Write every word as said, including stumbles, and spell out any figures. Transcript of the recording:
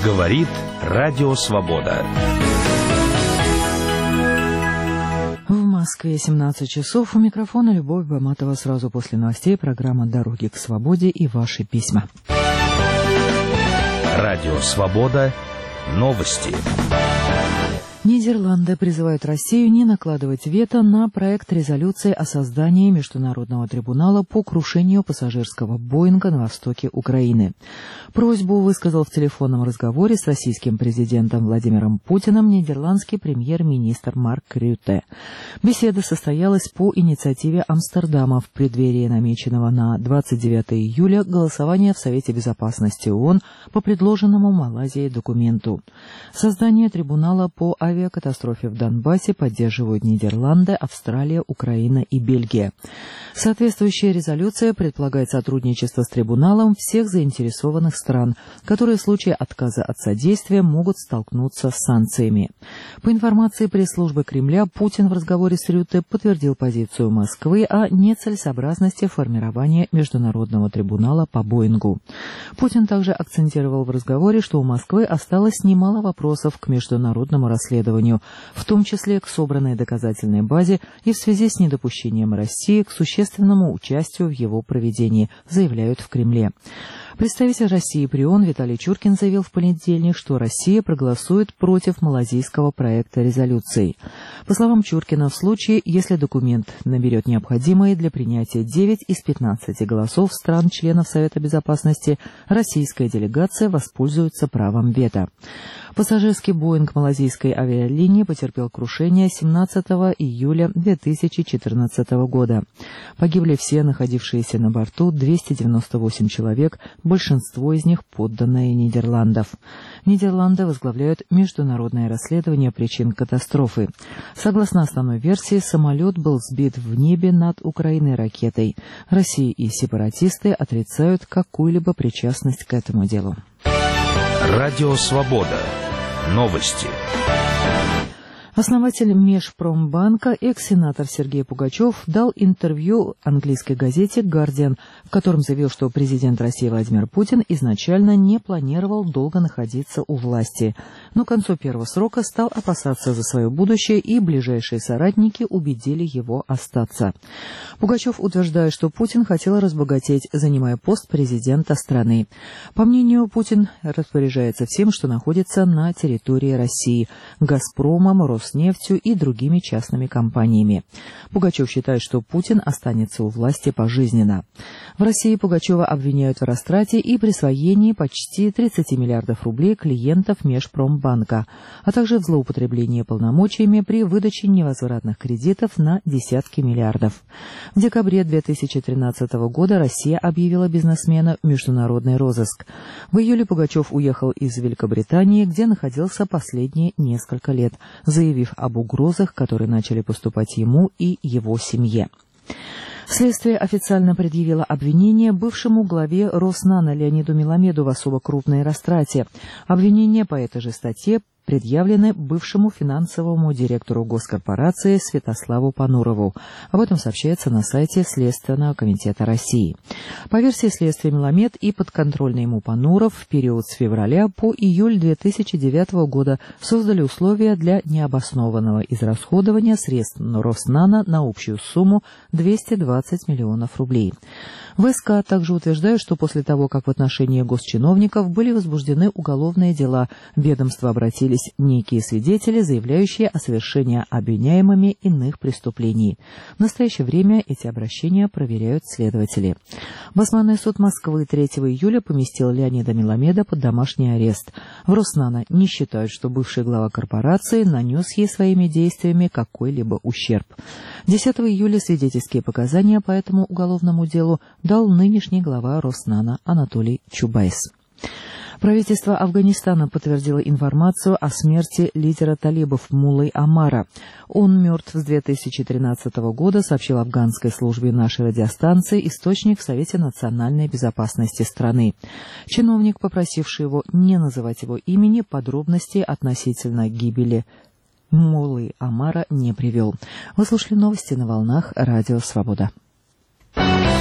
Говорит Радио Свобода. В Москве семнадцать часов. У микрофона Любовь Баматова. Сразу после новостей программа «Дороги к свободе» и ваши письма. Радио Свобода. Новости. Нидерланды призывают Россию не накладывать вето на проект резолюции о создании Международного трибунала по крушению пассажирского Боинга на востоке Украины. Просьбу высказал в телефонном разговоре с российским президентом Владимиром Путиным нидерландский премьер-министр Марк Рютте. Беседа состоялась по инициативе Амстердама в преддверии намеченного на двадцать девятое июля голосования в Совете Безопасности ООН по предложенному Малайзией документу. Создание трибунала по авиакатастрофе в Донбассе поддерживают Нидерланды, Австралия, Украина и Бельгия. Соответствующая резолюция предполагает сотрудничество с трибуналом всех заинтересованных стран, которые в случае отказа от содействия могут столкнуться с санкциями. По информации пресс-службы Кремля, Путин в разговоре с Рютте подтвердил позицию Москвы о нецелесообразности формирования Международного трибунала по Боингу. Путин также акцентировал в разговоре, что у Москвы осталось немало вопросов к международному расследованию, в том числе к собранной доказательной базе и в связи с недопущением России к существенному участию в его проведении, заявляют в Кремле. Представитель России при ООН Виталий Чуркин заявил в понедельник, что Россия проголосует против малайзийского проекта резолюции. По словам Чуркина, в случае, если документ наберет необходимые для принятия девять из пятнадцати голосов стран-членов Совета Безопасности, российская делегация воспользуется правом вето. Пассажирский Боинг малайзийской авиалинии потерпел крушение семнадцатого июля две тысячи четырнадцатого года. Погибли все находившиеся на борту двести девяносто восемь человек, большинство из них подданные Нидерландов. Нидерланды возглавляют международное расследование причин катастрофы. Согласно основной версии, самолет был сбит в небе над Украиной ракетой. Россия и сепаратисты отрицают какую-либо причастность к этому делу. Радио Свобода. Новости. Основатель Межпромбанка, экс-сенатор Сергей Пугачев дал интервью английской газете «Гардиан», в котором заявил, что президент России Владимир Путин изначально не планировал долго находиться у власти, но к концу первого срока стал опасаться за свое будущее, и ближайшие соратники убедили его остаться. Пугачев утверждает, что Путин хотел разбогатеть, занимая пост президента страны. По мнению Путин распоряжается всем, что находится на территории России – «Газпромом», «Роснефтью» и другими частными компаниями. Пугачев считает, что Путин останется у власти пожизненно. В России Пугачева обвиняют в растрате и присвоении почти тридцати миллиардов рублей клиентов Межпромбанка, а также в злоупотреблении полномочиями при выдаче невозвратных кредитов на десятки миллиардов. В декабре две тысячи тринадцатого года Россия объявила бизнесмена в международный розыск. В июле Пугачев уехал из Великобритании, где находился последние несколько лет, заявив об угрозах, которые начали поступать ему и его семье. Следствие официально предъявило обвинение бывшему главе Роснано Леониду Меламеду в особо крупной растрате. Обвинения по этой же статье предъявлены бывшему финансовому директору госкорпорации Святославу Панурову. Об этом сообщается на сайте Следственного комитета России. По версии следствия, Меламед и подконтрольный ему Пануров в период с февраля по июль две тысячи девятого года создали условия для необоснованного израсходования средств Роснано на общую сумму двести двадцать миллионов рублей. ВСК также утверждают, что после того, как в отношении госчиновников были возбуждены уголовные дела, ведомство обратились некие свидетели, заявляющие о совершении обвиняемыми иных преступлений. В настоящее время эти обращения проверяют следователи. Басманный суд Москвы третьего июля поместил Леонида Меламеда под домашний арест. В Роснано не считают, что бывший глава корпорации нанес ей своими действиями какой-либо ущерб. десятого июля свидетельские показания по этому уголовному делу дал нынешний глава Роснано Анатолий Чубайс. Правительство Афганистана подтвердило информацию о смерти лидера талибов Муллы Омара. Он мертв с две тысячи тринадцатого года, сообщил афганской службе нашей радиостанции источник в Совете национальной безопасности страны. Чиновник, попросивший его не называть его имени, подробностей относительно гибели Муллы Омара не привел. Вы слушали новости на волнах Радио Свобода.